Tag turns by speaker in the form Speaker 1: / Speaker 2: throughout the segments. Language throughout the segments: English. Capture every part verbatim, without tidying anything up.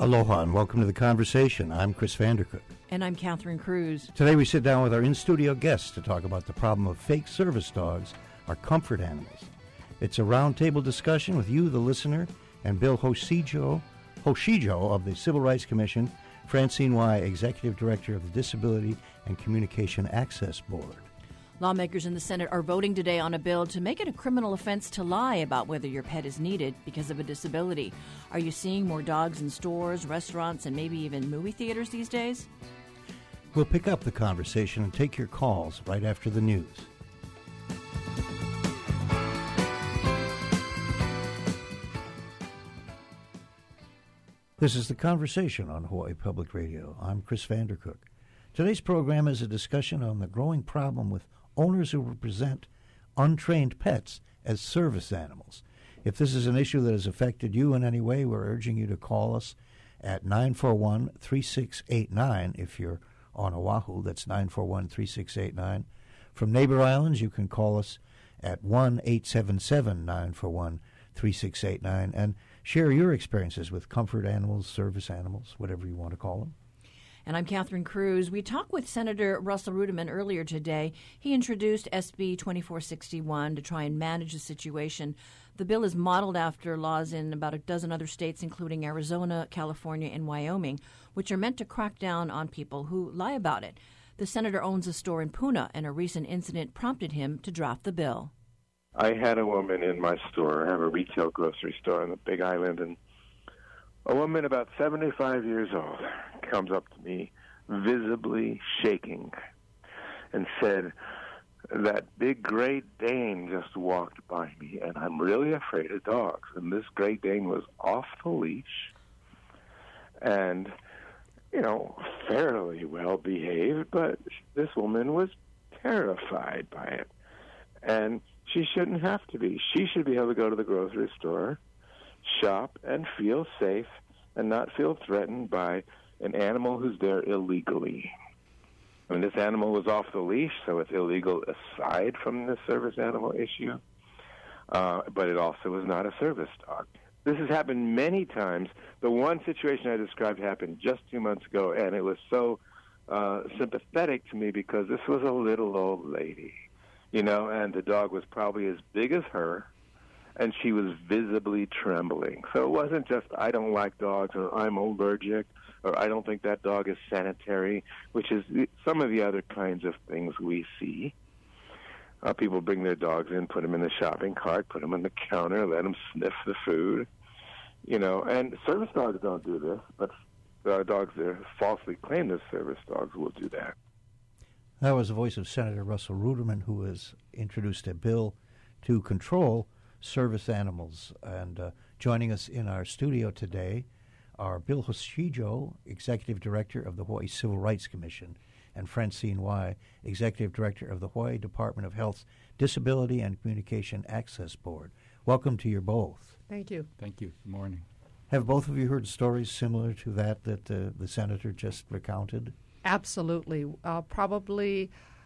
Speaker 1: Aloha and welcome to The Conversation. I'm Chris Vandercook.
Speaker 2: And I'm Catherine Cruz.
Speaker 1: Today we sit down with our in-studio guests to talk about the problem of fake service dogs, our comfort animals. It's a roundtable discussion with you, the listener, and Bill Hoshijo, Hoshijo of the Civil Rights Commission, Francine Y., Executive Director of the Disability and Communication Access Board.
Speaker 2: Lawmakers in the Senate are voting today on a bill to make it a criminal offense to lie about whether your pet is needed because of a disability. Are you seeing more dogs in stores, restaurants, and maybe even movie theaters these days?
Speaker 1: We'll pick up the conversation and take your calls right after the news. This is The Conversation on Hawaii Public Radio. I'm Chris Vandercook. Today's program is a discussion on the growing problem with owners who represent untrained pets as service animals. If this is an issue that has affected you in any way, we're urging you to call us at nine four one, three six eight nine. If you're on Oahu, that's nine four one, three six eight nine. From neighbor islands, you can call us at one eight seven seven, nine four one, three six eight nine and share your experiences with comfort animals, service animals, whatever you want to call them.
Speaker 2: And I'm Catherine Cruz. We talked with Senator Russell Ruderman earlier today. He introduced S B twenty-four sixty-one to try and manage the situation. The bill is modeled after laws in about a dozen other states, including Arizona, California, and Wyoming, which are meant to crack down on people who lie about it. The senator owns a store in Puna, and a recent incident prompted him to draft the bill.
Speaker 3: I had a woman in my store. I have a retail grocery store on the Big Island, and a woman about seventy-five years old comes up to me, visibly shaking, and said, "That big Great Dane just walked by me, and I'm really afraid of dogs." And this Great Dane was off the leash and, you know, fairly well behaved, but this woman was terrified by it. And she shouldn't have to be. She should be able to go to the grocery store, shop, and feel safe and not feel threatened by an animal who's there illegally. I mean, this animal was off the leash, so it's illegal aside from the service animal issue, uh, but it also was not a service dog. This has happened many times. The one situation I described happened just two months ago, and it was so uh, sympathetic to me because this was a little old lady, you know, and the dog was probably as big as her, and she was visibly trembling. So it wasn't just, I don't like dogs, or I'm allergic, or I don't think that dog is sanitary, which is some of the other kinds of things we see. Uh, people bring their dogs in, put them in the shopping cart, put them on the counter, let them sniff the food. You know, and service dogs don't do this, but there are dogs that falsely claim as service dogs will do that.
Speaker 1: That was the voice of Senator Russell Ruderman, who has introduced a bill to control service animals. And uh, joining us in our studio today are Bill Hoshijo, Executive Director of the Hawaii Civil Rights Commission, and Francine Y., Executive Director of the Hawaii Department of Health's Disability and Communication Access Board. Welcome to you both.
Speaker 4: Thank you.
Speaker 5: Thank you. Good morning.
Speaker 1: Have both of you heard stories similar to that that uh, the senator just recounted?
Speaker 4: Absolutely. Uh, probably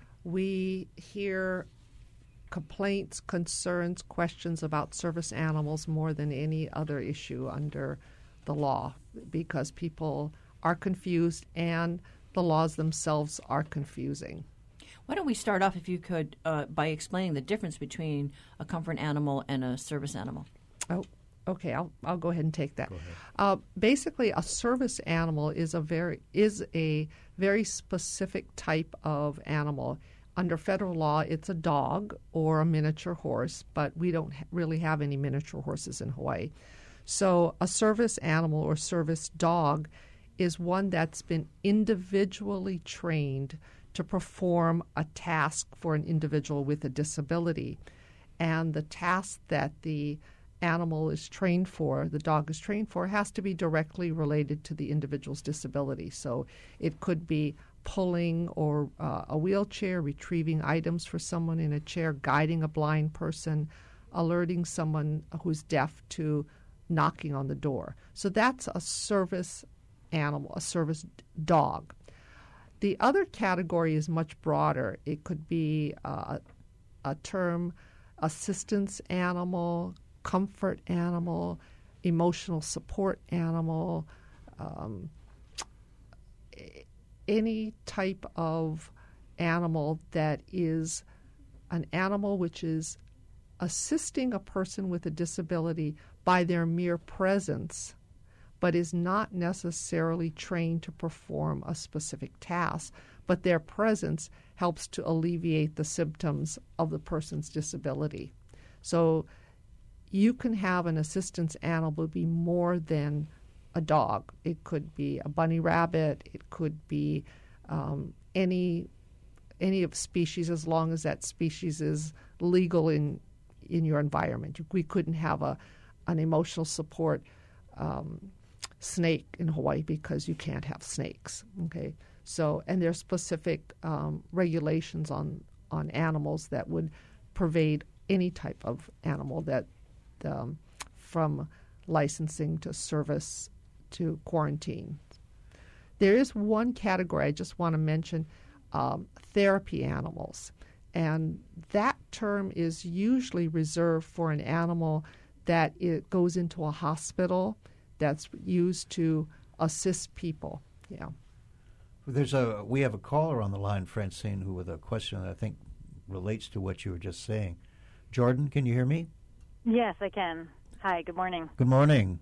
Speaker 4: we hear complaints, concerns, questions about service animals more than any other issue under the law because people are confused and the laws themselves are confusing.
Speaker 2: Why don't we start off, if you could, uh, by explaining the difference between a comfort animal and a service animal?
Speaker 4: Oh, okay. I'll I'll go ahead and take that. Uh, basically, a service animal is a very is a very specific type of animal. Under federal law, it's a dog or a miniature horse, but we don't ha- really have any miniature horses in Hawaii. So a service animal or service dog is one that's been individually trained to perform a task for an individual with a disability. And the task that the animal is trained for, the dog is trained for, has to be directly related to the individual's disability. So it could be pulling or uh, a wheelchair, retrieving items for someone in a chair, guiding a blind person, alerting someone who's deaf to knocking on the door. So that's a service animal, a service dog. The other category is much broader. It could be uh, a term assistance animal, comfort animal, emotional support animal, um, any type of animal that is an animal which is assisting a person with a disability by their mere presence, but is not necessarily trained to perform a specific task, but their presence helps to alleviate the symptoms of the person's disability. So you can have an assistance animal be more than a dog. It could be a bunny rabbit. It could be um, any any of species, as long as that species is legal in in your environment. We couldn't have a an emotional support um, snake in Hawaii because you can't have snakes. Okay, so and there's specific um, regulations on on animals that would pervade any type of animal, that um, from licensing to service to quarantine. There is one category I just want to mention, um, therapy animals. And that term is usually reserved for an animal that it goes into a hospital that's used to assist people. Yeah.
Speaker 1: There's a we have a caller on the line, Francine, who with a question that I think relates to what you were just saying. Jordan, can you hear me?
Speaker 5: Yes, I can. Hi, good morning.
Speaker 1: Good morning.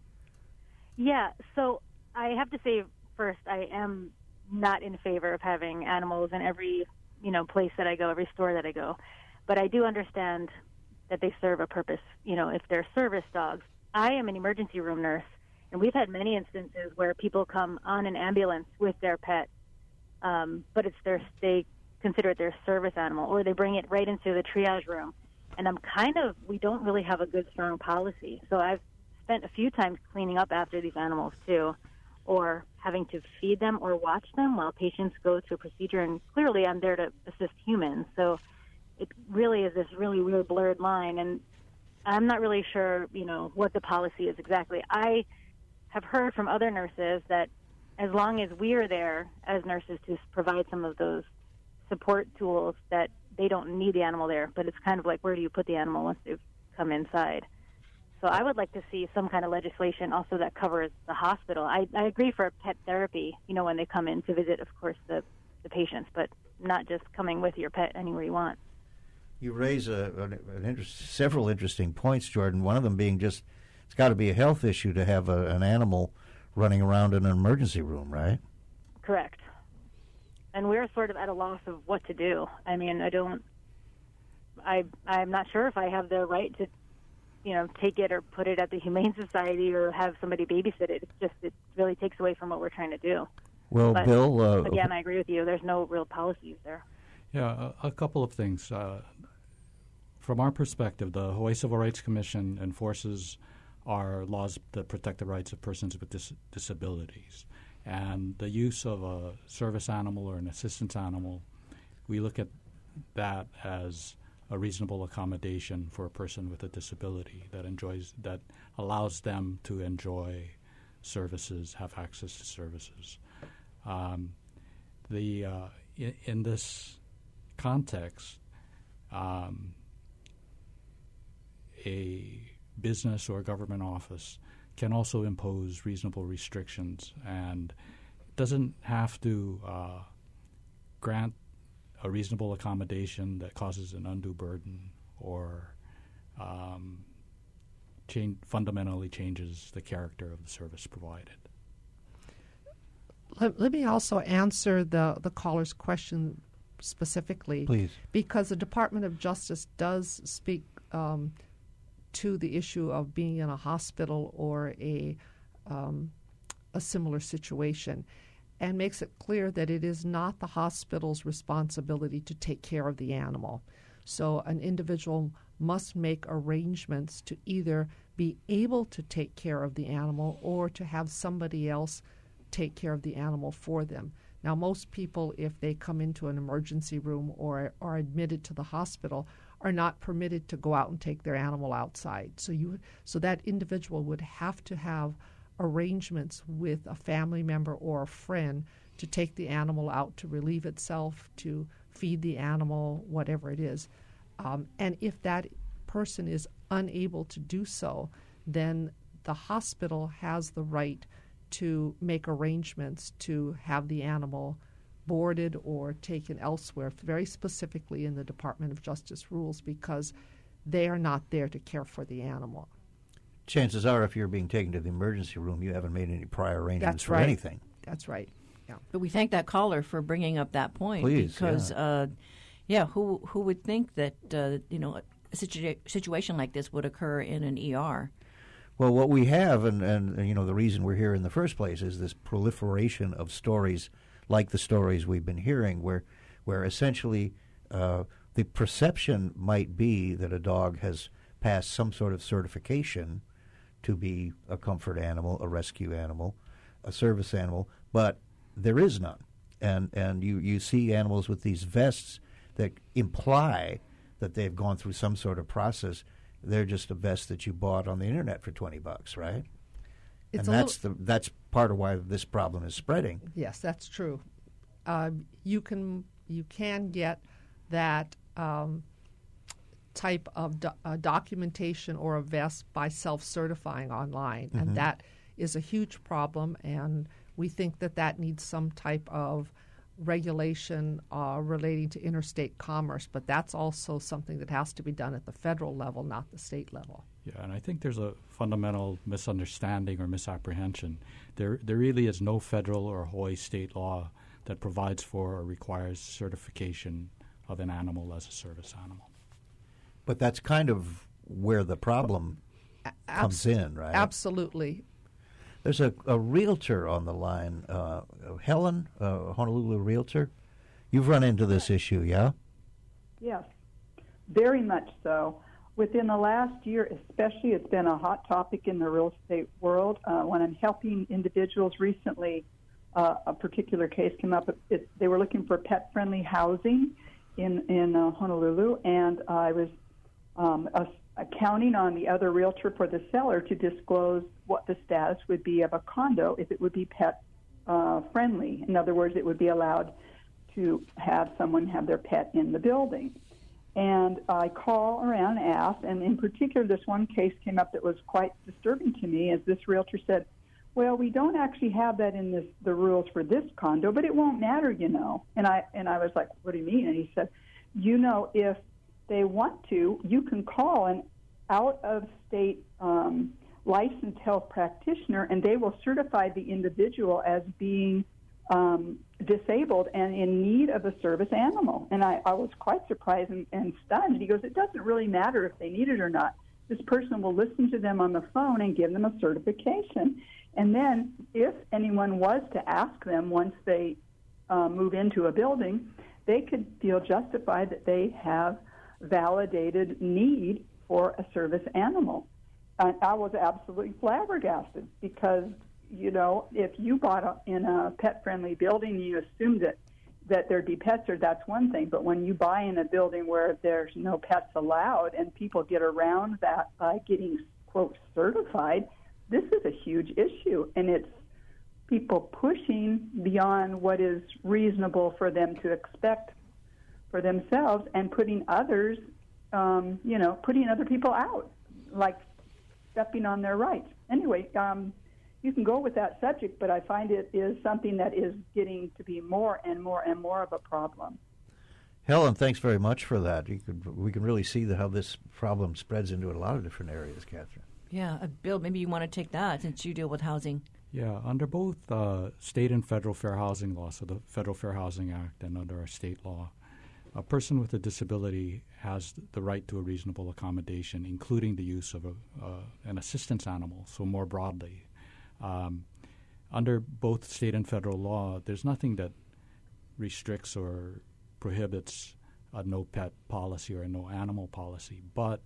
Speaker 5: Yeah, so I have to say first, I am not in favor of having animals in every, you know, place that I go, every store that I go. But I do understand that they serve a purpose, you know, if they're service dogs. I am an emergency room nurse, and we've had many instances where people come on an ambulance with their pet, um, but it's their, they consider it their service animal, or they bring it right into the triage room. And I'm kind of, we don't really have a good, strong policy. So I've spent a few times cleaning up after these animals, too, or having to feed them or watch them while patients go through a procedure. And clearly I'm there to assist humans. So it really is this really weird blurred line. And I'm not really sure, you know, what the policy is exactly. I have heard from other nurses that as long as we are there as nurses to provide some of those support tools, that they don't need the animal there. But it's kind of like, where do you put the animal once they've come inside? So I would like to see some kind of legislation also that covers the hospital. I, I agree for pet therapy, you know, when they come in to visit, of course, the, the patients, but not just coming with your pet anywhere you want.
Speaker 1: You raise a, an, an interest, several interesting points, Jordan, one of them being just it's got to be a health issue to have a, an animal running around in an emergency room, right?
Speaker 5: Correct. And we're sort of at a loss of what to do. I mean, I don't, I, I'm not sure if I have the right to, you know, take it or put it at the Humane Society or have somebody babysit it. It's just, it really takes away from what we're trying to do.
Speaker 1: Well,
Speaker 5: but,
Speaker 1: Bill... Uh,
Speaker 5: again, I agree with you. There's no real policies there.
Speaker 6: Yeah, a, a couple of things. Uh, from our perspective, the Hawaii Civil Rights Commission enforces our laws that protect the rights of persons with dis- disabilities. And the use of a service animal or an assistance animal, we look at that as a reasonable accommodation for a person with a disability that enjoys, that allows them to enjoy services, have access to services. Um, the uh, in, in this context, um, a business or a government office can also impose reasonable restrictions and doesn't have to uh, grant a reasonable accommodation that causes an undue burden or um, change, fundamentally changes the character of the service provided.
Speaker 4: Let, let me also answer the, the caller's question specifically.
Speaker 1: Please.
Speaker 4: Because the Department of Justice does speak um, to the issue of being in a hospital or a um, a similar situation, and makes it clear that it is not the hospital's responsibility to take care of the animal. So an individual must make arrangements to either be able to take care of the animal or to have somebody else take care of the animal for them. Now, most people, if they come into an emergency room or are admitted to the hospital, are not permitted to go out and take their animal outside. So you, so that individual would have to have arrangements with a family member or a friend to take the animal out to relieve itself, to feed the animal, whatever it is. Um, and if that person is unable to do so, then the hospital has the right to make arrangements to have the animal boarded or taken elsewhere, very specifically in the Department of Justice rules, because they are not there to care for the animal.
Speaker 1: Chances are, if you're being taken to the emergency room, you haven't made any prior arrangements
Speaker 4: That's
Speaker 1: for
Speaker 4: right.
Speaker 1: anything.
Speaker 4: That's right. Yeah.
Speaker 2: But we thank that caller for bringing up that point.
Speaker 1: Please,
Speaker 2: because,
Speaker 1: yeah.
Speaker 2: Uh, yeah, who who would think that uh, you know a situa- situation like this would occur in an E R?
Speaker 1: Well, what we have, and, and you know, the reason we're here in the first place is this proliferation of stories like the stories we've been hearing, where where essentially uh, the perception might be that a dog has passed some sort of certification to be a comfort animal, a rescue animal, a service animal, but there is none. And and you, you see animals with these vests that imply that they've gone through some sort of process. They're just a vest that you bought on the internet for twenty bucks, right?
Speaker 4: It's
Speaker 1: and
Speaker 4: a
Speaker 1: that's the that's part of why this problem is spreading.
Speaker 4: Yes, that's true. Um, you can you can get that um, type of do- uh, documentation or a vest by self-certifying online,
Speaker 1: Mm-hmm.
Speaker 4: and that is a huge problem. And we think that that needs some type of regulation uh, relating to interstate commerce, but that's also something that has to be done at the federal level, not the state level.
Speaker 6: Yeah, and I think there's a fundamental misunderstanding or misapprehension. There, there really is no federal or Hawaii state law that provides for or requires certification of an animal as a service animal.
Speaker 1: But that's kind of where the problem
Speaker 4: A-
Speaker 1: comes
Speaker 4: abs-
Speaker 1: in, right?
Speaker 4: Absolutely.
Speaker 1: There's a, a realtor on the line, uh, Helen, a Honolulu realtor. You've run into this issue, yeah?
Speaker 7: Yes, very much so. Within the last year, especially, it's been a hot topic in the real estate world. Uh, when I'm helping individuals recently, uh, a particular case came up. It, they were looking for pet-friendly housing in, in uh, Honolulu, and I was um, a, a counting on the other realtor for the seller to disclose what the status would be of a condo if it would be pet-friendly. In other words, it would be allowed to have someone have their pet in the building. And I call around and ask, and in particular, this one case came up that was quite disturbing to me, as this realtor said, well, we don't actually have that in this, the rules for this condo, but it won't matter, you know. And I and I was like, what do you mean? And he said, you know, if they want to, you can call an out-of-state um, licensed health practitioner, and they will certify the individual as being um, disabled and in need of a service animal. And I, I was quite surprised and, and stunned. And he goes, it doesn't really matter if they need it or not. This person will listen to them on the phone and give them a certification. And then if anyone was to ask them once they uh, move into a building, they could feel justified that they have validated need for a service animal. And I was absolutely flabbergasted because, you know, if you bought a, in a pet-friendly building, you assumed that, that there'd be pets there, that's one thing. But when you buy in a building where there's no pets allowed and people get around that by getting, quote, certified, this is a huge issue. And it's people pushing beyond what is reasonable for them to expect for themselves and putting others, um, you know, putting other people out, like stepping on their rights. Anyway, um, you can go with that subject, but I find it is something that is getting to be more and more and more of a problem.
Speaker 1: Helen, thanks very much for that. You could, we can really see the, how this problem spreads into a lot of different areas, Catherine.
Speaker 2: Yeah, uh, Bill, maybe you want to take that since you deal with housing.
Speaker 6: Yeah, under both uh, state and federal fair housing law, so the Federal Fair Housing Act and under our state law, a person with a disability has the right to a reasonable accommodation, including the use of a, uh, an assistance animal, so more broadly. Um, under both state and federal law, there's nothing that restricts or prohibits a no pet policy or a no animal policy, but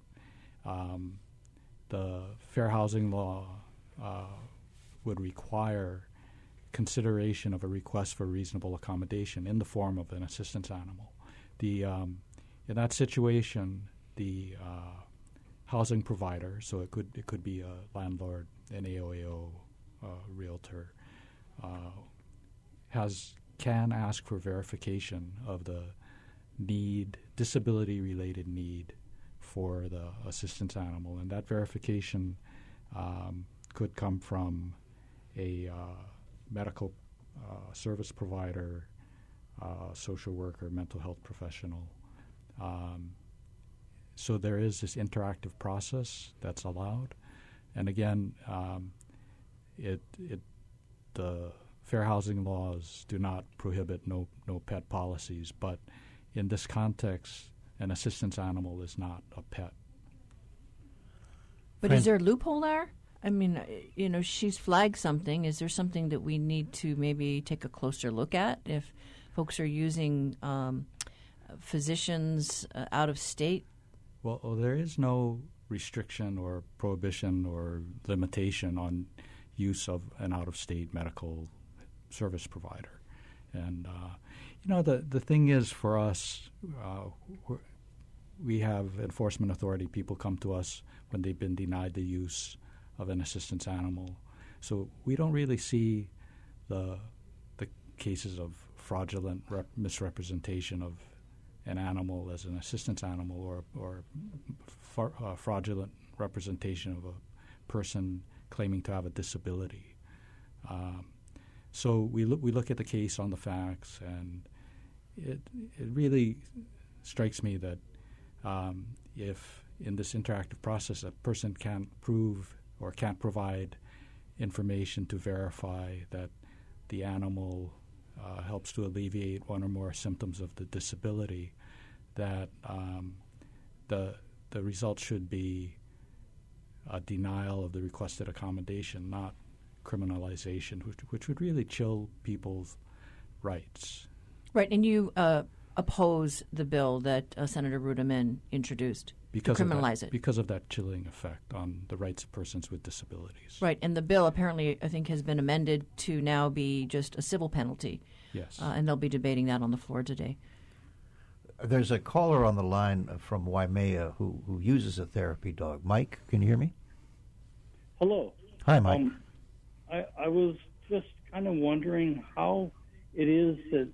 Speaker 6: um, the fair housing law uh, would require consideration of a request for reasonable accommodation in the form of an assistance animal. The um, in that situation, the uh, housing provider, so it could it could be a landlord, an A O A O, uh, realtor, uh, has can ask for verification of the need, disability-related need for the assistance animal, and that verification um, could come from a uh, medical uh, service provider, uh, social worker, mental health professional. Um, so there is this interactive process that's allowed. And again, um, it it the fair housing laws do not prohibit no no pet policies, but in this context, an assistance animal is not a pet.
Speaker 2: But is there a loophole there? I mean, you know, she's flagged something. Is there something that we need to maybe take a closer look at if folks are using um, physicians uh, out of state?
Speaker 6: Well, well, there is no restriction or prohibition or limitation on use of an out-of-state medical service provider. And, uh, you know, the, the thing is for us, uh, we have enforcement authority. People come to us when they've been denied the use of an assistance animal. So we don't really see the the cases of fraudulent rep- misrepresentation of an animal as an assistance animal or, or fra- uh, fraudulent representation of a person claiming to have a disability. Um, so we look we look at the case on the facts, and it it really strikes me that um, if in this interactive process a person can't prove or can't provide information to verify that the animal uh, helps to alleviate one or more symptoms of the disability, that um, the the result should be a denial of the requested accommodation, not criminalization, which, which would really chill people's rights.
Speaker 2: Right, and you uh, oppose the bill that uh, Senator Ruderman introduced
Speaker 6: because
Speaker 2: to criminalize
Speaker 6: of that,
Speaker 2: it.
Speaker 6: Because of that chilling effect on the rights of persons with disabilities.
Speaker 2: Right, and the bill apparently, I think, has been amended to now be just a civil penalty.
Speaker 6: Yes.
Speaker 2: Uh, and they'll be debating that on the floor today.
Speaker 1: There's a caller on the line from Waimea who, who uses a therapy dog. Mike, can you hear me?
Speaker 8: Hello.
Speaker 1: Hi, Mike.
Speaker 8: Um, I, I was just kind of wondering how it is that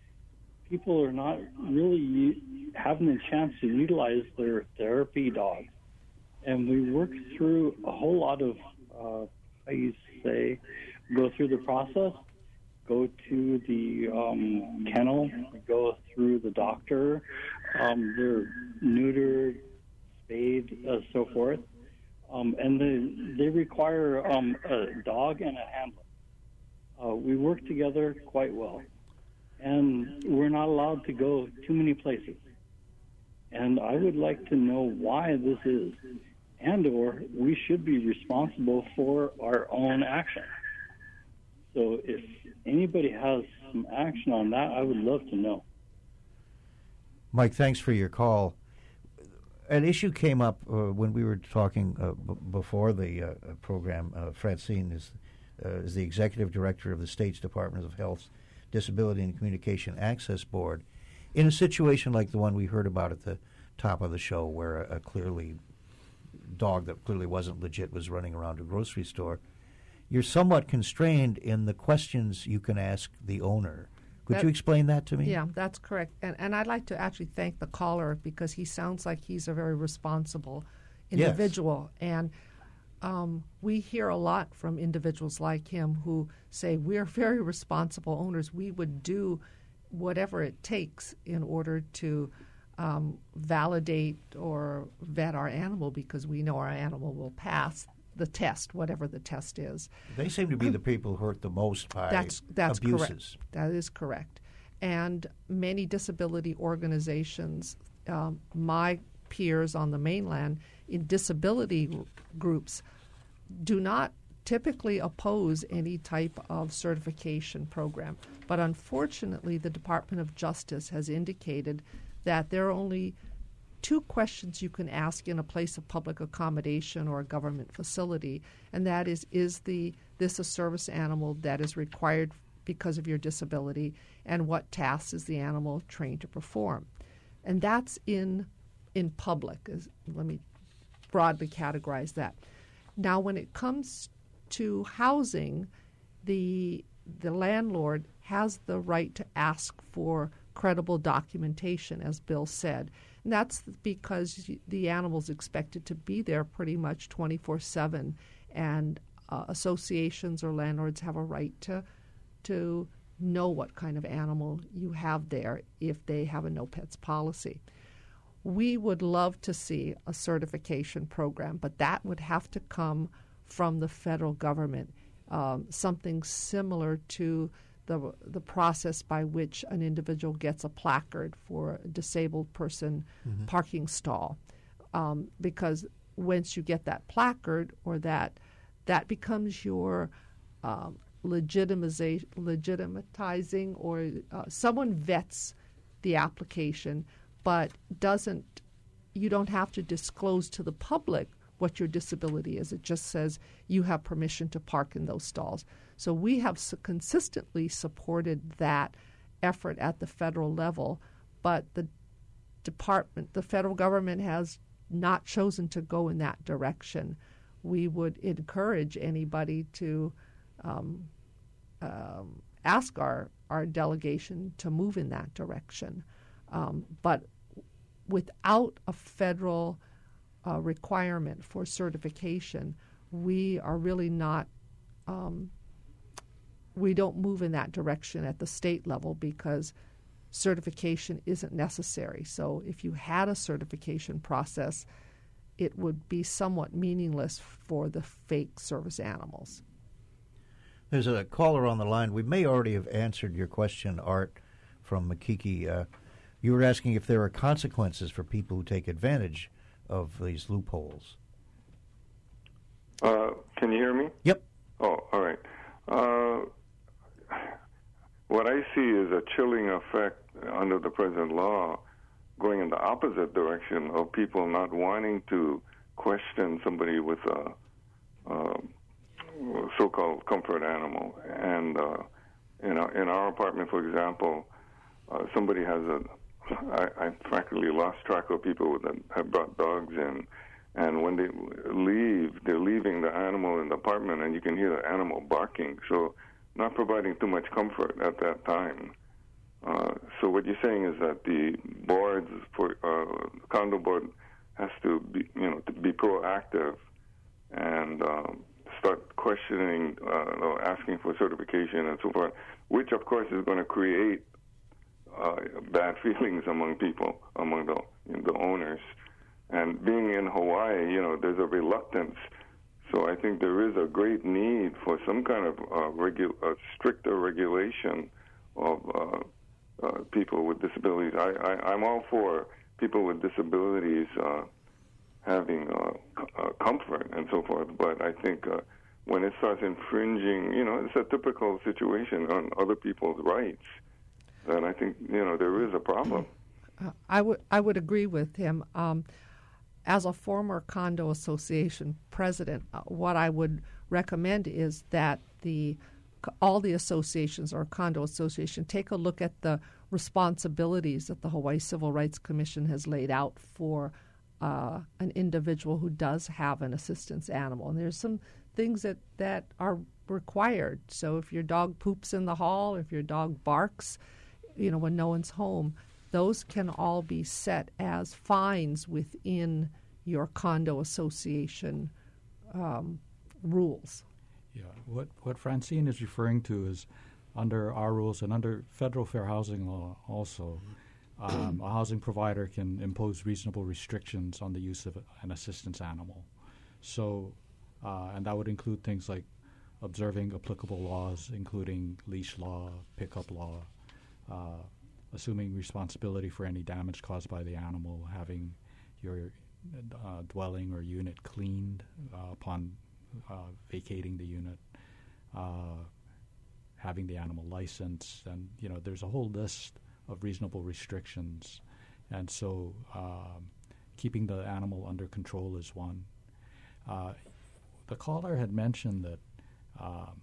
Speaker 8: people are not really u- having the chance to utilize their therapy dogs. And we work through a whole lot of, uh, how you say, go through the process, go to the um, kennel, go through the doctor, um, they're neutered, spayed, uh, so forth. Um, and they, they require um, a dog and a handler. Uh, we work together quite well. And we're not allowed to go too many places. And I would like to know why this is, and or we should be responsible for our own action. So if anybody has some action on that, I would love to know.
Speaker 1: Mike, thanks for your call. An issue came up uh, when we were talking uh, b- before the uh, program. Uh, Francine is, uh, is the executive director of the state's Department of Health's Disability and Communication Access Board. In a situation like the one we heard about at the top of the show, where a, a clearly dog that clearly wasn't legit was running around a grocery store, you're somewhat constrained in the questions you can ask the owner. Could
Speaker 4: That,
Speaker 1: you explain that to me?
Speaker 4: Yeah, that's correct. And, and I'd like to actually thank the caller because he sounds like he's a very responsible individual. Yes. And um, we hear a lot from individuals like him who say, we're very responsible owners. We would do whatever it takes in order to um, validate or vet our animal because we know our animal will pass the test, whatever the test is.
Speaker 1: They seem to be the people who hurt the most by
Speaker 4: that's, that's
Speaker 1: abuses.
Speaker 4: Correct. That is correct. And many disability organizations, um, my peers on the mainland in disability r- groups, do not typically oppose any type of certification program. But unfortunately, the Department of Justice has indicated that there are only two questions you can ask in a place of public accommodation or a government facility, and that is, is the this a service animal that is required because of your disability, and what tasks is the animal trained to perform? And that's in in public. As, let me broadly categorize that. Now, when it comes to housing, the the landlord has the right to ask for credible documentation, as Bill said. And that's because the animal's expected to be there pretty much twenty-four seven. And uh, associations or landlords have a right to to know what kind of animal you have there if they have a no pets policy. We would love to see a certification program, but that would have to come from the federal government, um, something similar to the the process by which an individual gets a placard for a disabled person mm-hmm. parking stall. Um, because once you get that placard or that, that becomes your um, legitimization, legitimatizing, or uh, someone vets the application, but doesn't, you don't have to disclose to the public what your disability is. It just says you have permission to park in those stalls. So we have su- consistently supported that effort at the federal level, but the department, the federal government has not chosen to go in that direction. We would encourage anybody to um, um, ask our, our delegation to move in that direction. Um, but without a federal uh, requirement for certification, we are really not, um, we don't move in that direction at the state level because certification isn't necessary. So if you had a certification process, it would be somewhat meaningless for the fake service animals.
Speaker 1: There's a caller on the line. We may already have answered your question, Art, from Makiki. Uh, you were asking if there are consequences for people who take advantage of these loopholes.
Speaker 3: Uh, can you hear me?
Speaker 1: Yep.
Speaker 3: Oh, all right. Uh, what I see is a chilling effect under the present law going in the opposite direction of people not wanting to question somebody with a, a so-called comfort animal. And uh, in, our, in our apartment, for example, uh, somebody has a, I, I frankly lost track of people that have brought dogs in. And when they leave, they're leaving the animal in the apartment, and you can hear the animal barking. So not providing too much comfort at that time. Uh, so what you're saying is that the boards for uh, condo board has to be, you know, to be proactive and um, start questioning, uh, or asking for certification and so forth, which of course is going to create uh, bad feelings among people, among the you know, the owners. And being in Hawaii, you know, there's a reluctance. So I think there is a great need for some kind of uh, regu- uh, stricter regulation of uh, uh, people with disabilities. I, I, I'm all for people with disabilities uh, having uh, c- uh, comfort and so forth, but I think uh, when it starts infringing, you know, it's a typical situation on other people's rights, then I think, you know, there is a problem.
Speaker 4: Uh, I would I would agree with him. Um, As a former condo association president, uh, what I would recommend is that the all the associations or condo association take a look at the responsibilities that the Hawaii Civil Rights Commission has laid out for uh, an individual who does have an assistance animal. And there's some things that, that are required. So if your dog poops in the hall, if your dog barks, you know, when no one's home, those can all be set as fines within your condo association um, rules.
Speaker 6: Yeah, what what Francine is referring to is under our rules and under federal fair housing law also, um, a housing provider can impose reasonable restrictions on the use of an assistance animal. So, uh, and that would include things like observing applicable laws, including leash law, pickup law, uh, assuming responsibility for any damage caused by the animal, having your uh, dwelling or unit cleaned uh, upon uh, vacating the unit, uh, having the animal licensed, and you know there's a whole list of reasonable restrictions, and so um, keeping the animal under control is one. Uh, the caller had mentioned that um,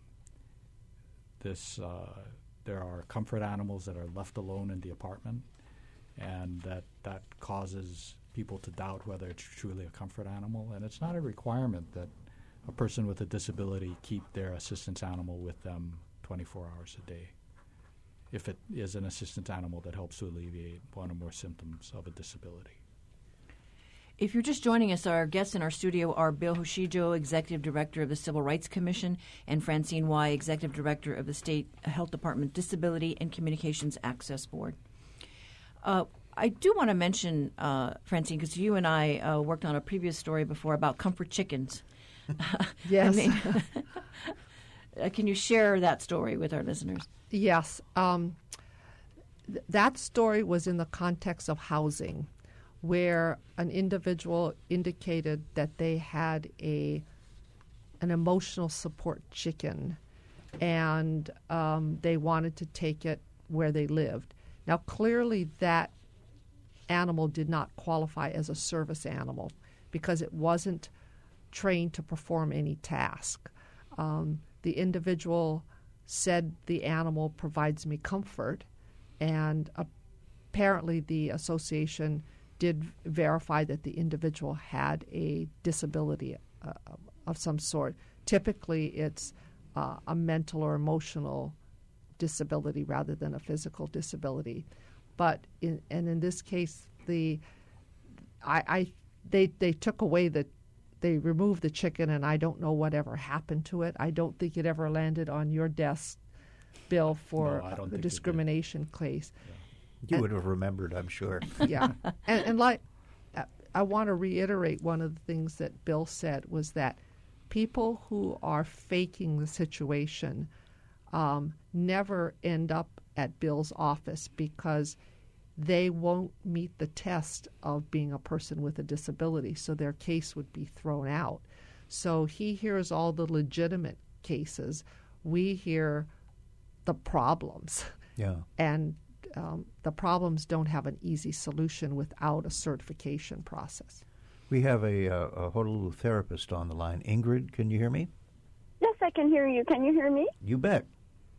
Speaker 6: this. Uh, There are comfort animals that are left alone in the apartment, and that, that causes people to doubt whether it's truly a comfort animal. And it's not a requirement that a person with a disability keep their assistance animal with them twenty-four hours a day if it is an assistance animal that helps to alleviate one or more symptoms of a disability.
Speaker 2: If you're just joining us, our guests in our studio are Bill Hoshijo, Executive Director of the Civil Rights Commission, and Francine Wai, Executive Director of the State Health Department Disability and Communications Access Board. Uh, I do want to mention, uh, Francine, because you and I uh, worked on a previous story before about comfort chickens.
Speaker 4: Yes.
Speaker 2: I mean, can you share that story with our listeners?
Speaker 4: Yes. Um, th- that story was in the context of housing, where an individual indicated that they had a an emotional support chicken, and um, they wanted to take it where they lived. Now, clearly, that animal did not qualify as a service animal because it wasn't trained to perform any task. Um, the individual said the animal provides me comfort, and apparently the association did verify that the individual had a disability uh, of some sort. Typically, it's uh, a mental or emotional disability rather than a physical disability. But in, and in this case, the I, I they they took away the they removed the chicken, and I don't know whatever happened to it. I don't think it ever landed on your desk, Bill, for
Speaker 6: No, I don't
Speaker 4: the
Speaker 6: think it did.
Speaker 4: discrimination case.
Speaker 6: Yeah.
Speaker 1: You would have remembered, I'm sure.
Speaker 4: Yeah, and, and like I want to reiterate, one of the things that Bill said was that people who are faking the situation um, never end up at Bill's office because they won't meet the test of being a person with a disability, so their case would be thrown out. So he hears all the legitimate cases. We hear the problems.
Speaker 1: Yeah.
Speaker 4: And um, the problems don't have an easy solution without a certification process.
Speaker 1: We have a, uh, a Honolulu therapist on the line. Ingrid, can you hear me?
Speaker 9: Yes, I can hear you. Can you hear me?
Speaker 1: You bet.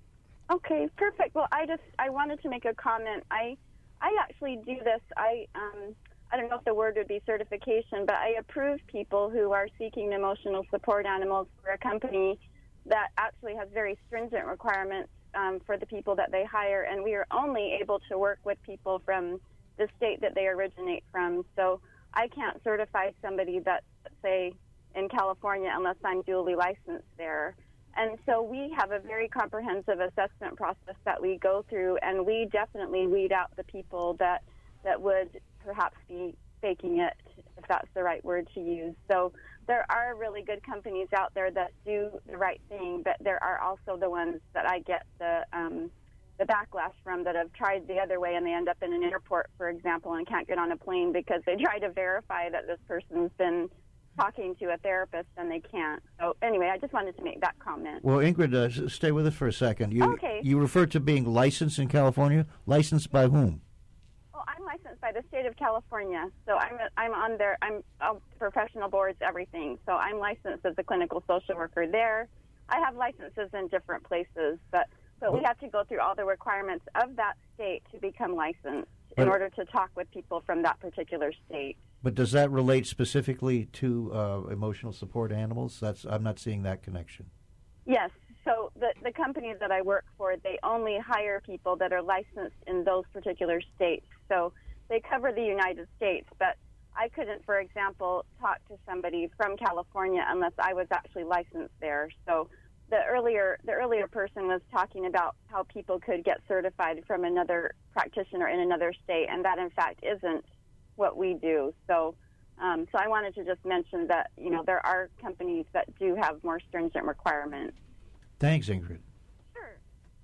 Speaker 9: Okay, perfect. Well, I just I wanted to make a comment. I I actually do this. I um I don't know if the word would be certification, but I approve people who are seeking emotional support animals for a company that actually has very stringent requirements um, for the people that they hire, and we are only able to work with people from the state that they originate from. So I can't certify somebody that's, say, in California unless I'm duly licensed there. And so we have a very comprehensive assessment process that we go through, and we definitely weed out the people that, that would perhaps be faking it, if that's the right word to use. So there are really good companies out there that do the right thing, but there are also the ones that I get the um, the backlash from that have tried the other way, and they end up in an airport, for example, and can't get on a plane because they try to verify that this person's been talking to a therapist and they can't. So anyway, I just wanted to make that comment.
Speaker 1: Well, Ingrid, uh, s- stay with us for a second. You,
Speaker 9: Okay.
Speaker 1: You referred to being licensed in California. Licensed by whom?
Speaker 9: Well, I'm licensed by the state of California, so I'm a, I'm on their I'm on professional boards, everything. So I'm licensed as a clinical social worker there. I have licenses in different places, but but we have to go through all the requirements of that state to become licensed in
Speaker 1: But-
Speaker 9: order to talk with people from that particular state.
Speaker 1: But does that relate specifically to uh, emotional support animals? That's I'm not seeing that connection.
Speaker 9: Yes. So the the company that I work for, they only hire people that are licensed in those particular states. So they cover the United States, but I couldn't, for example, talk to somebody from California unless I was actually licensed there. So the earlier the earlier person was talking about how people could get certified from another practitioner in another state, and that in fact isn't what we do. So um, so I wanted to just mention that, you know, there are companies that do have more stringent requirements.
Speaker 1: Thanks, Ingrid.
Speaker 9: Sure.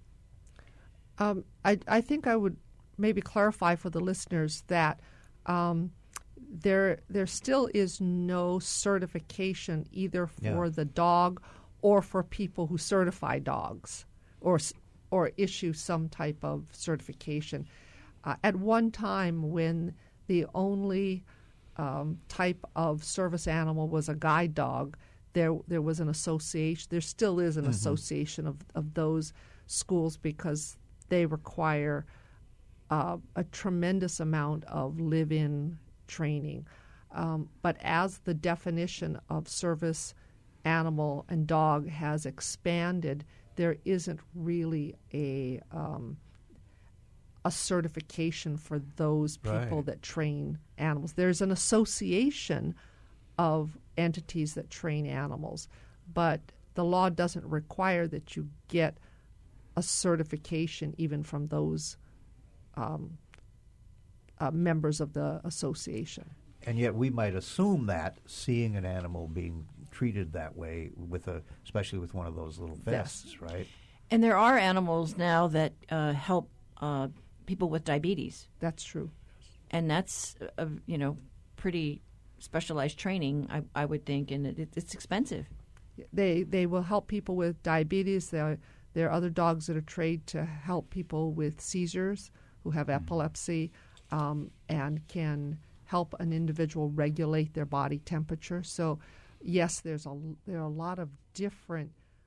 Speaker 4: Um, I, I think I would maybe clarify for the listeners that um, there there still is no certification either for
Speaker 1: Yeah.
Speaker 4: the dog or for people who certify dogs or s- or issue some type of certification. Uh, at one time, when the only um, type of service animal was a guide dog, there there was an association. There still is an
Speaker 1: Mhm.
Speaker 4: association of, of those schools because they require uh, a tremendous amount of live-in training. Um, but as the definition of service animal and dog has expanded, there isn't really a um, a certification for those people
Speaker 1: Right.
Speaker 4: that train animals. There's an association of entities that train animals, but the law doesn't require that you get a certification even from those um, uh, members of the association.
Speaker 1: And yet we might assume that seeing an animal being treated that way, with a, especially with one of those little vests, right?
Speaker 2: And there are animals now that uh, help uh, people with diabetes,
Speaker 4: That's true.
Speaker 2: and that's a, you know pretty specialized training, I, I would think, and it, it's expensive.
Speaker 4: They they will help people with diabetes. There there are other dogs that are trained to help people with seizures who have epilepsy, um, and can help an individual regulate their body temperature. So, yes, there's a there are a lot of different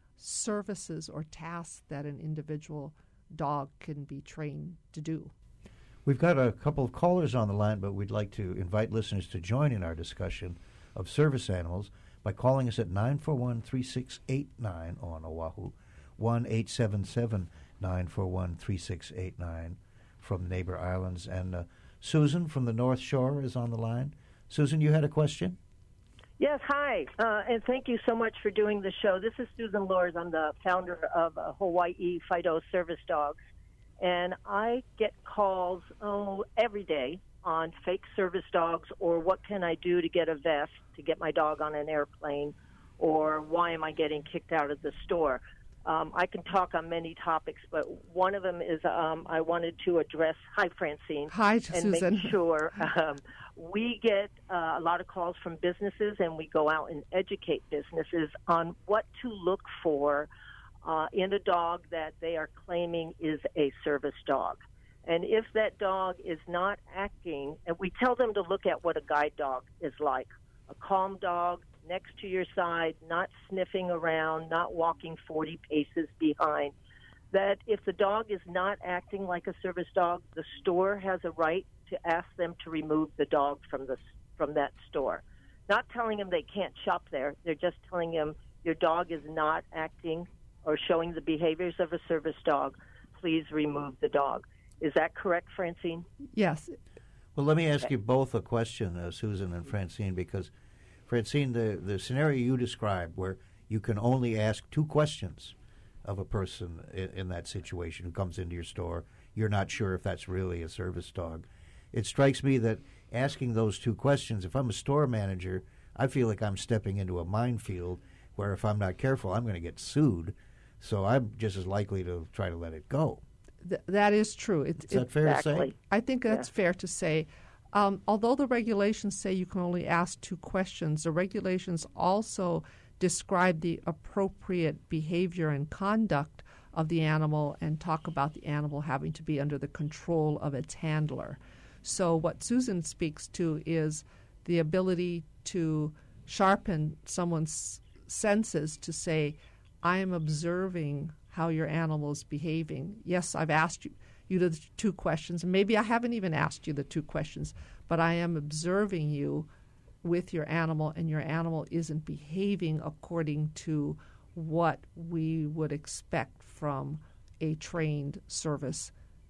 Speaker 4: services or tasks that an individual dog can be trained to do.
Speaker 1: We've got a couple of callers on the line, but we'd like to invite listeners to join in our discussion of service animals by calling us at nine four one, three six eight nine on Oahu, one eight seven seven, nine four one, three six eight nine from Neighbor Islands. And uh, Susan from the North Shore is on the line. Susan, you had a question?
Speaker 10: Yes, hi, uh, and thank you so much for doing the show. This is Susan Lors. I'm the founder of uh, Hawaii Fido Service Dogs, and I get calls oh every day on fake service dogs, or what can I do to get a vest to get my dog on an airplane, or why am I getting kicked out of the store? Um, I can talk on many topics, but one of them is um, I wanted to address, hi, Francine.
Speaker 4: Hi,
Speaker 10: and
Speaker 4: Susan.
Speaker 10: make sure um, we get uh, a lot of calls from businesses, and we go out and educate businesses on what to look for uh, in a dog that they are claiming is a service dog. And if that dog is not acting, and we tell them to look at what a guide dog is like, a calm dog, next to your side, not sniffing around, not walking forty paces behind, that if the dog is not acting like a service dog, the store has a right to ask them to remove the dog from the from that store. Not telling them they can't shop there. They're just telling them your dog is not acting or showing the behaviors of a service dog. Please remove the dog. Is that correct, Francine?
Speaker 4: Yes.
Speaker 1: Well, let me ask you both a question, uh, Susan and Francine, because Francine, the, the scenario you described where you can only ask two questions of a person in, in that situation who comes into your store, you're not sure if that's really a service dog. It strikes me that asking those two questions, if I'm a store manager, I feel like I'm stepping into a minefield where if I'm not careful, I'm going to get sued. So I'm just as likely to try to let it go.
Speaker 4: Th- that is true. It,
Speaker 1: Is that
Speaker 4: it,
Speaker 1: fair
Speaker 10: Exactly.
Speaker 1: to say?
Speaker 4: I think that's
Speaker 10: Yeah.
Speaker 4: fair to say. Um, although the regulations say you can only ask two questions, the regulations also describe the appropriate behavior and conduct of the animal and talk about the animal having to be under the control of its handler. So what Susan speaks to is the ability to sharpen someone's senses to say, I am observing how your animal is behaving. Yes, I've asked you, you the two questions. Maybe I haven't even asked you the two questions, but I am observing you with your animal, and your animal isn't behaving according to what we would expect from a trained service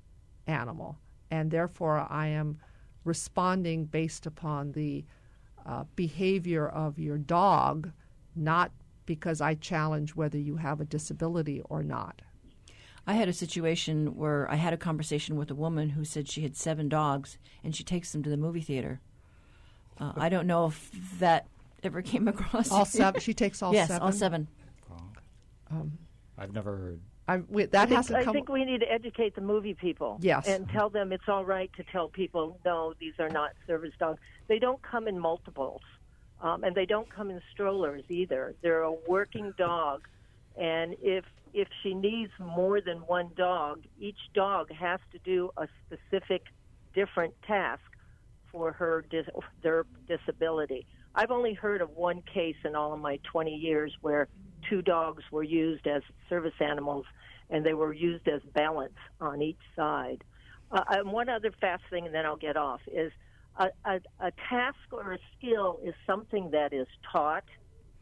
Speaker 4: animal. And therefore, I am responding based upon the uh, behavior of your dog, not because I challenge whether you have a disability or not.
Speaker 2: I had a situation where I had a conversation with a woman who said she had seven dogs and she takes them to the movie theater. Uh, I don't know if that ever came across.
Speaker 4: All seven. She takes all
Speaker 2: yes,
Speaker 4: seven.
Speaker 2: all seven.
Speaker 4: Um,
Speaker 6: I've never heard.
Speaker 4: I, we, that
Speaker 10: I think,
Speaker 4: hasn't
Speaker 10: I
Speaker 4: come.
Speaker 10: think we need to educate the movie people.
Speaker 4: Yes.
Speaker 10: And tell them it's all right to tell people, no, these are not service dogs. They don't come in multiples, um, and they don't come in strollers either. They're a working dog, and if if she needs more than one dog, each dog has to do a specific different task for her dis- their disability. I've only heard of one case in all of my twenty years where two dogs were used as service animals, and they were used as balance on each side. Uh, and one other fast thing, and then I'll get off, is a, a, a task or a skill is something that is taught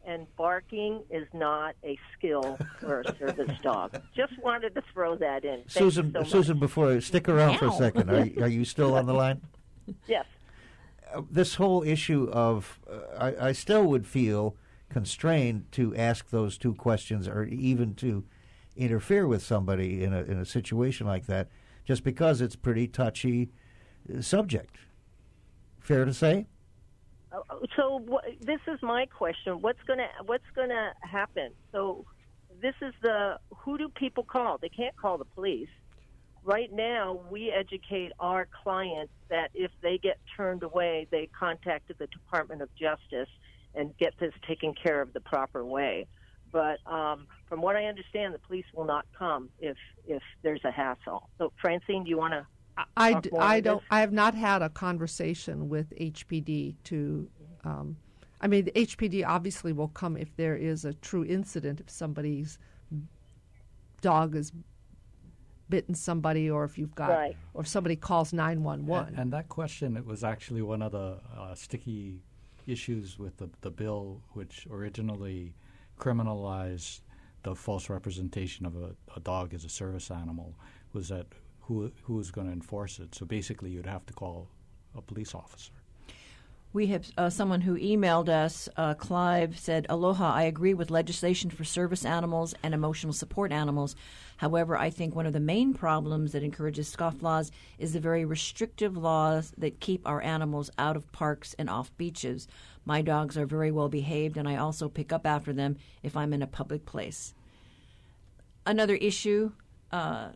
Speaker 10: and barking is not a skill for a service dog. Just wanted to throw that in. Thank
Speaker 1: Susan,
Speaker 10: you so
Speaker 1: Susan,
Speaker 10: much.
Speaker 1: before stick around
Speaker 2: Ow.
Speaker 1: for a second. Are, are you still on the line?
Speaker 10: Yes.
Speaker 1: Uh, this whole issue of, uh, I, I still would feel constrained to ask those two questions, or even to interfere with somebody in a in a situation like that, just because it's pretty touchy uh, subject. Fair to say?
Speaker 10: Uh, So wh- this is my question. What's gonna What's gonna happen? So this is the who do people call? They can't call the police. Right now, we educate our clients that if they get turned away, they contacted the Department of Justice and get this taken care of the proper way. But um, from what I understand, the police will not come if if there's a hassle. So, Francine, do you want to?
Speaker 4: I, d- I don't. I have not had a conversation with H P D to. Um, I mean, the H P D obviously will come if there is a true incident, if somebody's dog has bitten somebody, or if you've got,
Speaker 10: Right.
Speaker 4: or if somebody calls nine one
Speaker 6: And,
Speaker 4: one.
Speaker 6: and that question, it was actually one of the uh, sticky issues with the, the bill, which originally criminalized the false representation of a, a dog as a service animal, was that who who was going to enforce it. So basically, you'd have to call a police officer.
Speaker 2: We have uh, someone who emailed us, uh, Clive, said, Aloha, I agree with legislation for service animals and emotional support animals. However, I think one of the main problems that encourages scofflaws is the very restrictive laws that keep our animals out of parks and off beaches. My dogs are very well behaved, and I also pick up after them if I'm in a public place. Another issue... Uh,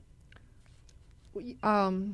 Speaker 4: Um,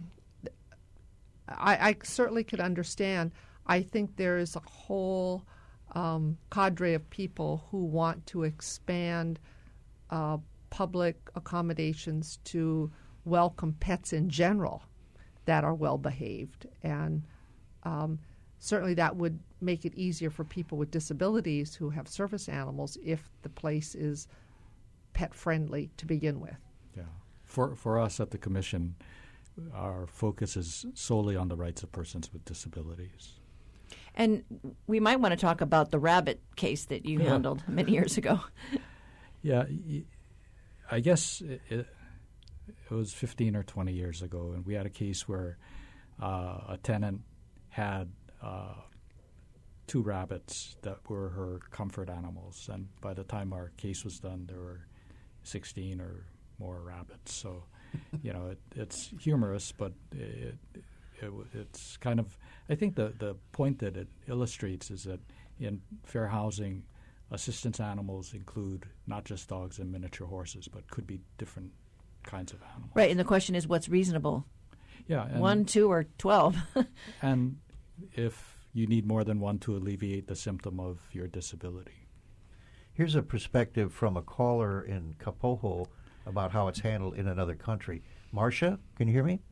Speaker 4: I, I certainly could understand. I think there is a whole um, cadre of people who want to expand uh, public accommodations to welcome pets in general that are well behaved, and um, certainly that would make it easier for people with disabilities who have service animals if the place is pet friendly to begin with.
Speaker 6: Yeah. For for us at the Commission, our focus is solely on the rights of persons with disabilities.
Speaker 2: and we might want to talk about the rabbit case that you
Speaker 6: Yeah.
Speaker 2: handled many years ago.
Speaker 6: Yeah, y- I guess it, it, it was fifteen or twenty years ago, and we had a case where uh, a tenant had uh, two rabbits that were her comfort animals, and by the time our case was done, there were sixteen or more rabbits. So, you know, it, it's humorous, but it, it, it's kind of, I think the, the point that it illustrates is that in fair housing, assistance animals include not just dogs and miniature horses, but could be different kinds of animals.
Speaker 2: Right, and the question is what's reasonable?
Speaker 6: Yeah. And,
Speaker 2: One, two, or twelve?
Speaker 6: and if you need more than one to alleviate the symptom of your disability.
Speaker 1: Here's a perspective from a caller in Kapoho about how it's handled in another country. Marcia, can you hear me?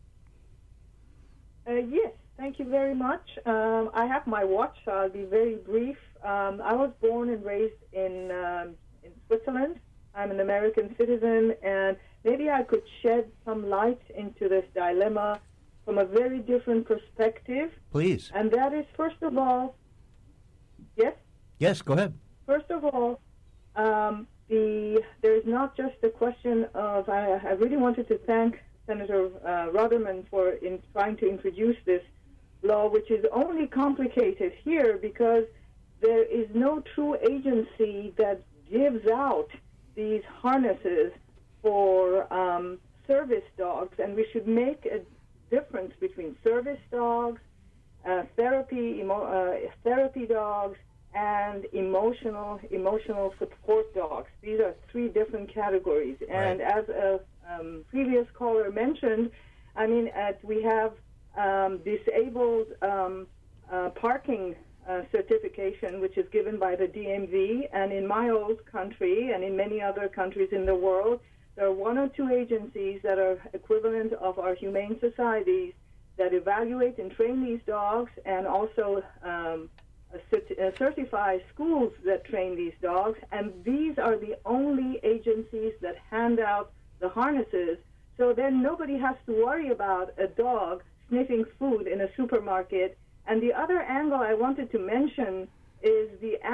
Speaker 11: Uh, yes, thank you very much. Um, I have my watch, so I'll be very brief. Um, I was born and raised in, um, in Switzerland. I'm an American citizen, and maybe I could shed some light into this dilemma from a very different perspective.
Speaker 1: Please.
Speaker 11: And that is, first of all, yes?
Speaker 1: Yes, go ahead.
Speaker 11: First of all, um, the there is not just the question of, I, I really wanted to thank Senator uh, Rutherman for in trying to introduce this law, which is only complicated here because there is no true agency that gives out these harnesses for um, service dogs, and we should make a difference between service dogs, uh, therapy, emo- uh, therapy dogs, and emotional emotional support dogs. These are three different categories. And
Speaker 1: Right.
Speaker 11: as a um, previous caller mentioned, I mean, at, we have um, disabled um, uh, parking uh, certification, which is given by the D M V. And in my old country and in many other countries in the world, there are one or two agencies that are equivalent of our humane societies that evaluate and train these dogs, and also um, cert- uh, certify schools that train these dogs. And these are the only agencies that hand out the harnesses. So then nobody has to worry about a dog sniffing food in a supermarket. And the other angle I wanted to mention is the animal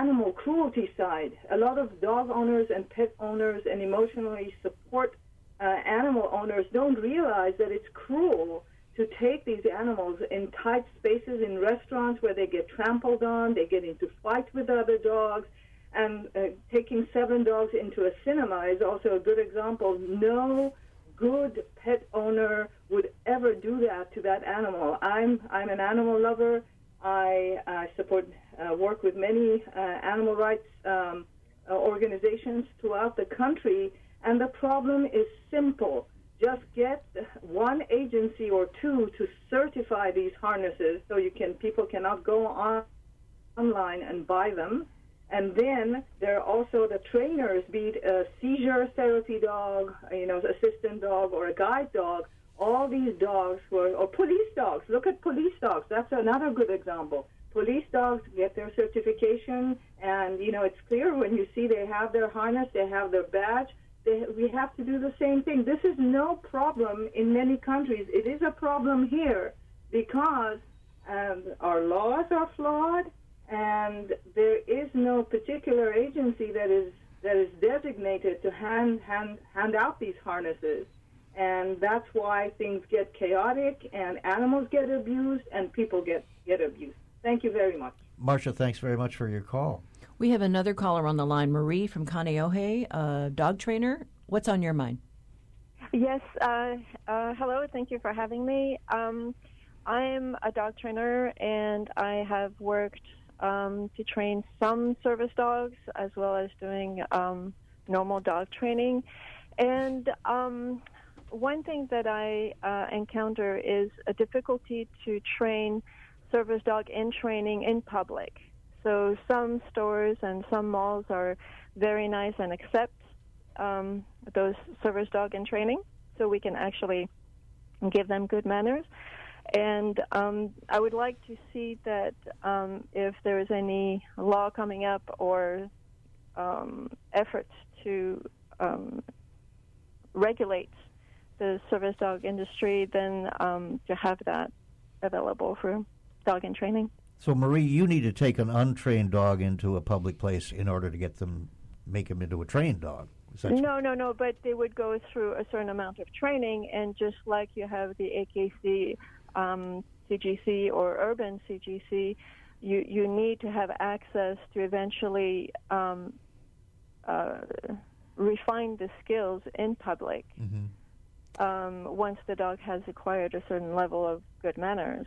Speaker 11: animal cruelty side. A lot of dog owners and pet owners and emotionally support uh, animal owners don't realize that it's cruel to take these animals in tight spaces in restaurants where they get trampled on, they get into fights with other dogs, and uh, taking seven dogs into a cinema is also a good example. No good pet owner would ever do that to that animal. I'm I'm an animal lover. I, I support uh, work with many uh, animal rights um, uh, organizations throughout the country, and the problem is simple. Just get one agency or two to certify these harnesses so you can people cannot go on online and buy them. And then there are also the trainers, be it a seizure therapy dog, you know, assistant dog, or a guide dog. All these dogs, who are, or police dogs. Look at police dogs. That's another good example. Police dogs get their certification, and, you know, it's clear when you see they have their harness, they have their badge. They, we have to do the same thing. This is no problem in many countries. It is a problem here because um, our laws are flawed, and there is no particular agency that is that is designated to hand hand hand out these harnesses. And that's why things get chaotic, and animals get abused, and people get, get abused. Thank you very much.
Speaker 1: Marcia, thanks very much for your call.
Speaker 2: We have another caller on the line, Marie from Kaneohe, a dog trainer. What's on your mind?
Speaker 12: Yes, uh, uh, hello, thank you for having me. Um, I'm a dog trainer, and I have worked um, to train some service dogs as well as doing um, normal dog training. And um, one thing that I uh, encounter is a difficulty to train service dog in training in public. So some stores and some malls are very nice and accept um, those service dog in training, so we can actually give them good manners. And um, I would like to see that um, if there is any law coming up or um, efforts to um, regulate the service dog industry, then um, to have that available for dog in training.
Speaker 1: So, Marie, you need to take an untrained dog into a public place in order to get them, make them into a trained dog. Is that
Speaker 12: No, no, no, but they would go through a certain amount of training, and just like you have the A K C, um, C G C, or urban C G C, you, you need to have access to eventually um, uh, refine the skills in public. Mm-hmm. Um, once the dog has acquired a certain level of good manners.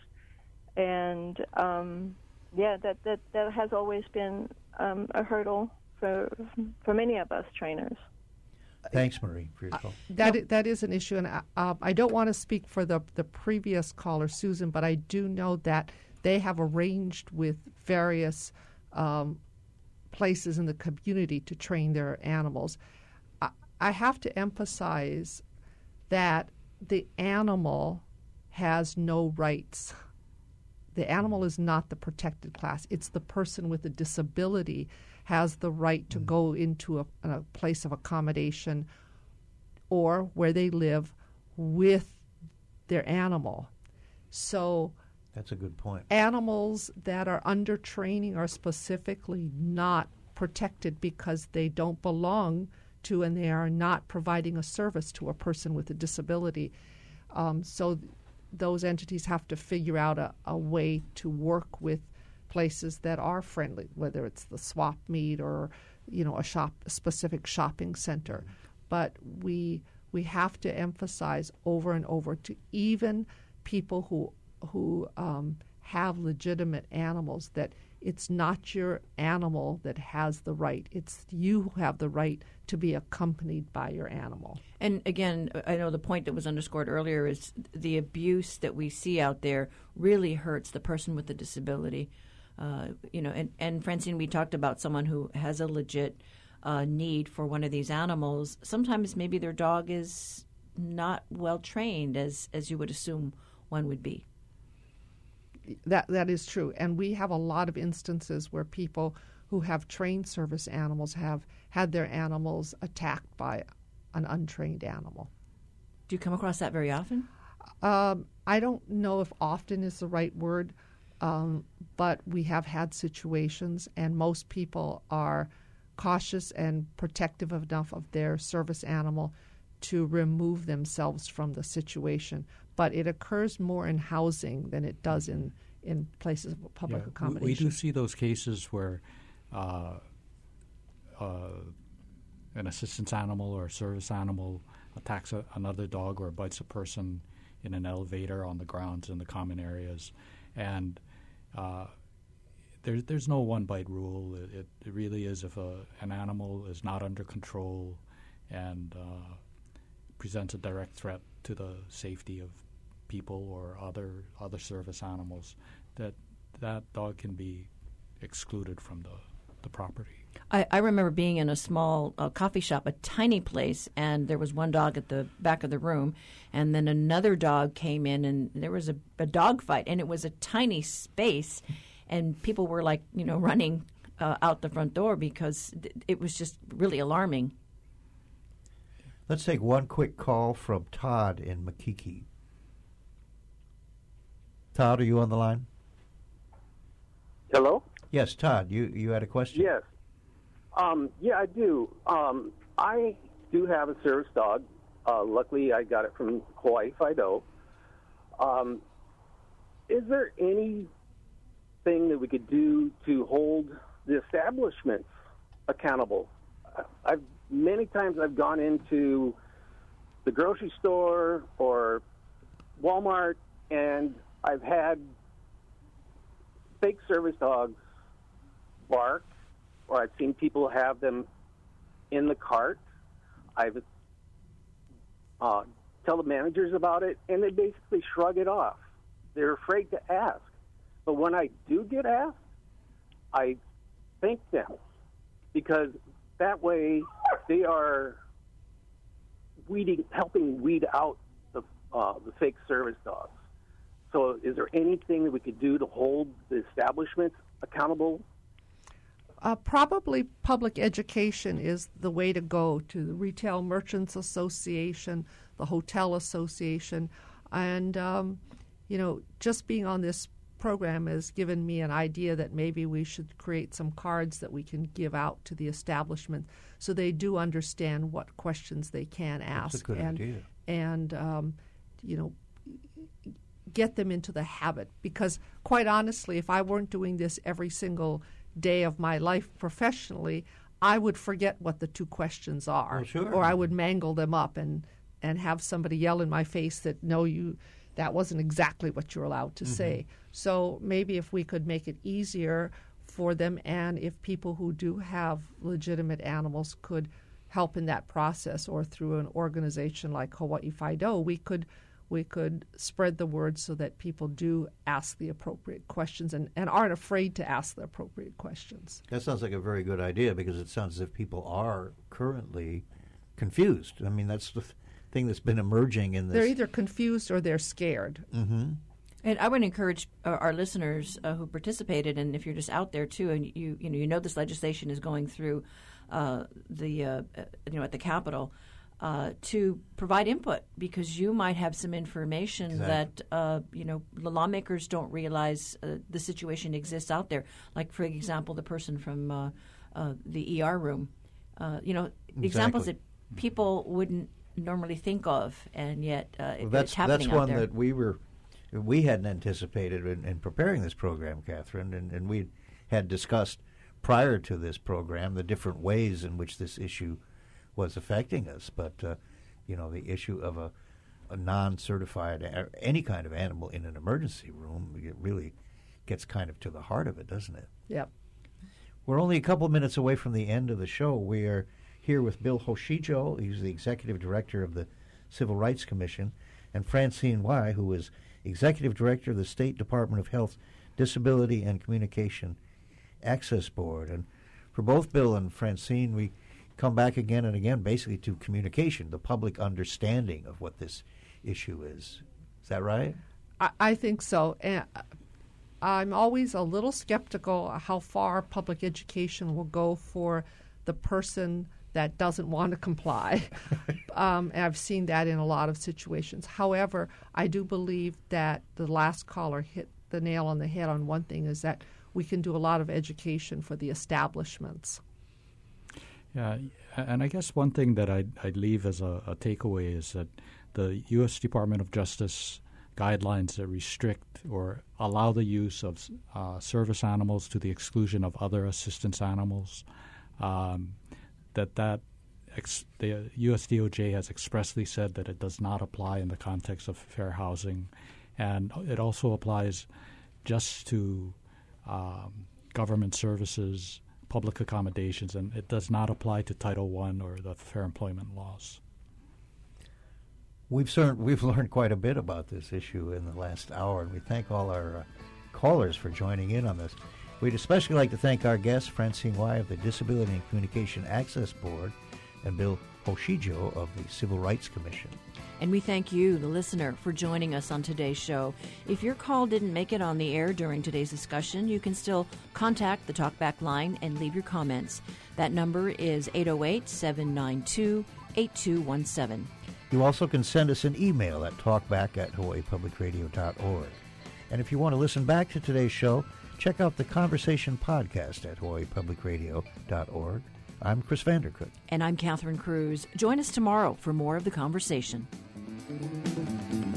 Speaker 12: And, um, yeah, that, that, that has always been um, a hurdle for for many of us trainers.
Speaker 1: Thanks, Marie, for your call.
Speaker 4: Uh, that, no. that is an issue, and uh, I don't want to speak for the, the previous caller, Susan, but I do know that they have arranged with various um, places in the community to train their animals. I, I have to emphasize that the animal has no rights. The animal is not the protected class. It's the person with a disability has the right to mm. go into a, a place of accommodation or where they live with their animal. So
Speaker 1: that's a good point.
Speaker 4: Animals that are under training are specifically not protected because they don't belong to and they are not providing a service to a person with a disability. Um, so th- those entities have to figure out a, a way to work with places that are friendly, whether it's the swap meet or, you know, a shop, a specific shopping center. But we we have to emphasize over and over to even people who who um, have legitimate animals that it's not your animal that has the right. It's you who have the right to be accompanied by your animal.
Speaker 2: And again, I know the point that was underscored earlier is the abuse that we see out there really hurts the person with the disability. Uh, you know, and, and Francine, we talked about someone who has a legit uh, need for one of these animals. Sometimes maybe their dog is not well trained as, as you would assume one would be.
Speaker 4: That that is true, and we have a lot of instances where people who have trained service animals have had their animals attacked by an untrained animal.
Speaker 2: Do you come across that very often?
Speaker 4: Um, I don't know if often is the right word. Um, but we have had situations, and most people are cautious and protective enough of their service animal to remove themselves from the situation. But it occurs more in housing than it does in, in places of public
Speaker 6: yeah,
Speaker 4: accommodation.
Speaker 6: We do see those cases where uh, uh, an assistance animal or a service animal attacks a, another dog or bites a person in an elevator, on the grounds, in the common areas. And uh, there, there's no one-bite rule. It, it really is if a, an animal is not under control and uh, presents a direct threat to the safety of people or other other service animals, that that dog can be excluded from the, the property.
Speaker 2: I, I remember being in a small uh, coffee shop, a tiny place, and there was one dog at the back of the room, and then another dog came in, and there was a, a dog fight, and it was a tiny space, and people were like, you know, running uh, out the front door because th- it was just really alarming.
Speaker 1: Let's take one quick call from Todd in Makiki. Todd, are you on the line?
Speaker 13: Hello?
Speaker 1: Yes, Todd, you, you had a question?
Speaker 13: Yes. Um, yeah, I do. Um, I do have a service dog. Uh, luckily, I got it from Hawaii Fido. Um, is there anything that we could do to hold the establishments accountable? I've many times I've gone into the grocery store or Walmart, and I've had fake service dogs bark, or I've seen people have them in the cart. I've uh, tell the managers about it, and they basically shrug it off. They're afraid to ask. But when I do get asked, I thank them, because that way they are weeding, helping weed out the uh, the fake service dogs. So is there anything that we could do to hold the establishments accountable?
Speaker 4: Uh, probably public education is the way to go, to the Retail Merchants Association, the Hotel Association. And, um, you know, just being on this program has given me an idea that maybe we should create some cards that we can give out to the establishment so they do understand what questions they can ask.
Speaker 1: That's a good
Speaker 4: and,
Speaker 1: idea.
Speaker 4: And, um, you know, get them into the habit. Because quite honestly, if I weren't doing this every single day of my life professionally, I would forget what the two questions are.
Speaker 1: Well, sure.
Speaker 4: Or I would mangle them up and, and have somebody yell in my face that, no, you that wasn't exactly what you're allowed to mm-hmm. say. So maybe if we could make it easier for them, and if people who do have legitimate animals could help in that process, or through an organization like Hawaii Fido, we could we could spread the word so that people do ask the appropriate questions and, and aren't afraid to ask the appropriate questions.
Speaker 1: That sounds like a very good idea, because it sounds as if people are currently confused. I mean, that's the th- thing that's been emerging in this.
Speaker 4: They're either confused or they're scared.
Speaker 1: Mm-hmm.
Speaker 2: And I would encourage uh, our listeners uh, who participated, and if you're just out there too, and you you know you know this legislation is going through uh, the uh, you know at the Capitol, uh, to provide input, because you might have some information
Speaker 1: exactly.
Speaker 2: that uh, you know the lawmakers don't realize uh, the situation exists out there. Like, for example, the person from uh, uh, the E R room, uh, you know,
Speaker 1: exactly.
Speaker 2: examples that people wouldn't normally think of, and yet uh,
Speaker 1: well, that's
Speaker 2: it's happening
Speaker 1: that's
Speaker 2: out
Speaker 1: one
Speaker 2: there.
Speaker 1: that we were. We hadn't anticipated in, in preparing this program, Catherine, and, and we had discussed prior to this program the different ways in which this issue was affecting us. But, uh, you know, the issue of a, a non-certified, a, any kind of animal in an emergency room, it really gets kind of to the heart of it, doesn't it?
Speaker 4: Yep.
Speaker 1: We're only a couple minutes away from the end of the show. We are here with Bill Hoshijo. He's the Executive Director of the Civil Rights Commission, and Francine Y., who is Executive Director of the State Department of Health, Disability and Communication Access Board. And for both Bill and Francine, we come back again and again basically to communication, the public understanding of what this issue is. Is that right?
Speaker 4: I, I think so. And I'm always a little skeptical how far public education will go for the person that doesn't want to comply. um, and I've seen that in a lot of situations. However, I do believe that the last caller hit the nail on the head on one thing, is that we can do a lot of education for the establishments.
Speaker 6: Yeah, and I guess one thing that I'd, I'd leave as a, a takeaway is that the U S Department of Justice guidelines that restrict or allow the use of uh, service animals to the exclusion of other assistance animals, um, that that ex- the U S D O J has expressly said that it does not apply in the context of fair housing, and it also applies just to um, government services, public accommodations, and it does not apply to Title One or the Fair Employment laws.
Speaker 1: We've cert- we've learned quite a bit about this issue in the last hour, and we thank all our uh, callers for joining in on this. We'd especially like to thank our guests, Francine Wai of the Disability and Communication Access Board and Bill Hoshijo of the Civil Rights Commission.
Speaker 2: And we thank you, the listener, for joining us on today's show. If your call didn't make it on the air during today's discussion, you can still contact the Talkback line and leave your comments. That number is eight oh eight, seven nine two, eight two one seven.
Speaker 1: You also can send us an email at talkback at hawaii public radio dot org. And if you want to listen back to today's show, check out the Conversation podcast at hawaii public radio dot org. I'm Chris Vandercook.
Speaker 2: And I'm Catherine Cruz. Join us tomorrow for more of the conversation.